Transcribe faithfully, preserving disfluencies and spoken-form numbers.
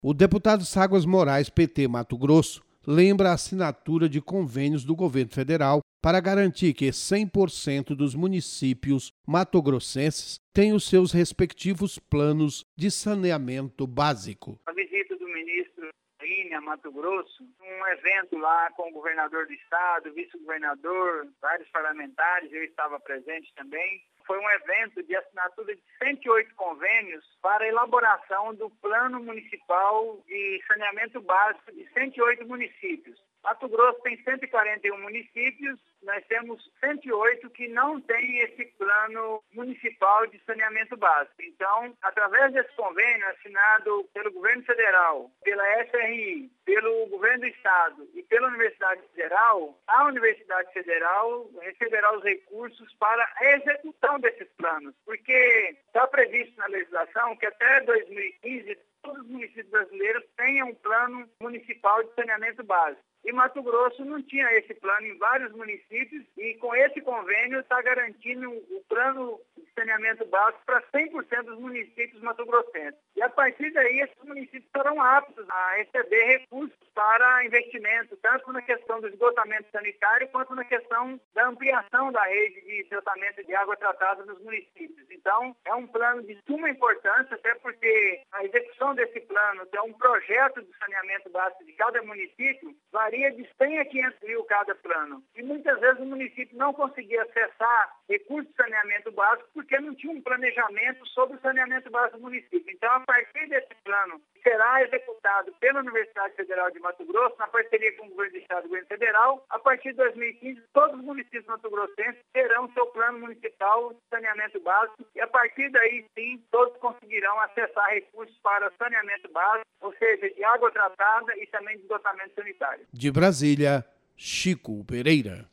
O deputado Ságuas Moraes, P T Mato Grosso, lembra a assinatura de convênios do governo federal para garantir que cem por cento dos municípios matogrossenses tenham os seus respectivos planos de saneamento básico. A visita do ministro a Mato Grosso, um evento lá com o governador do estado, o vice-governador, vários parlamentares, eu estava presente também. Foi um evento de assinatura de cento e oito convênios para a elaboração do Plano Municipal de Saneamento Básico de cento e oito municípios. Mato Grosso tem cento e quarenta e um municípios, nós temos cento e oito que não têm esse plano municipal de saneamento básico. Então, através desse convênio assinado pelo governo federal, pela S R I, pelo governo do estado e pela Universidade Federal, a Universidade Federal receberá os recursos para a execução desses planos, porque está previsto na legislação que até dois mil e quinze todos os municípios brasileiros tenham um plano municipal de saneamento básico. E Mato Grosso não tinha esse plano em vários municípios e com esse convênio está garantindo o plano de saneamento básico para cem por cento dos municípios matogrossenses. E a partir daí esses municípios serão aptos a receber recursos para investimento, tanto na questão do esgotamento sanitário quanto na questão da ampliação da rede de tratamento de água tratada nos municípios. Então, é um plano de suma importância, até porque a execução desse plano, que é um projeto de saneamento básico de cada município, varia de cem a quinhentos mil cada plano. E muitas vezes o município não conseguia acessar recursos de saneamento básico porque não tinha um planejamento sobre o saneamento básico do município. Então, a partir desse plano, será executado pela Universidade Federal de Mato Grosso, na parceria com o governo do estado e o governo federal. A partir de dois mil e quinze, todos os municípios matogrossenses terão seu plano municipal de saneamento básico e a partir daí, sim, todos conseguirão acessar recursos para saneamento básico, ou seja, de água tratada e também de esgotamento sanitário. De Brasília, Chico Pereira.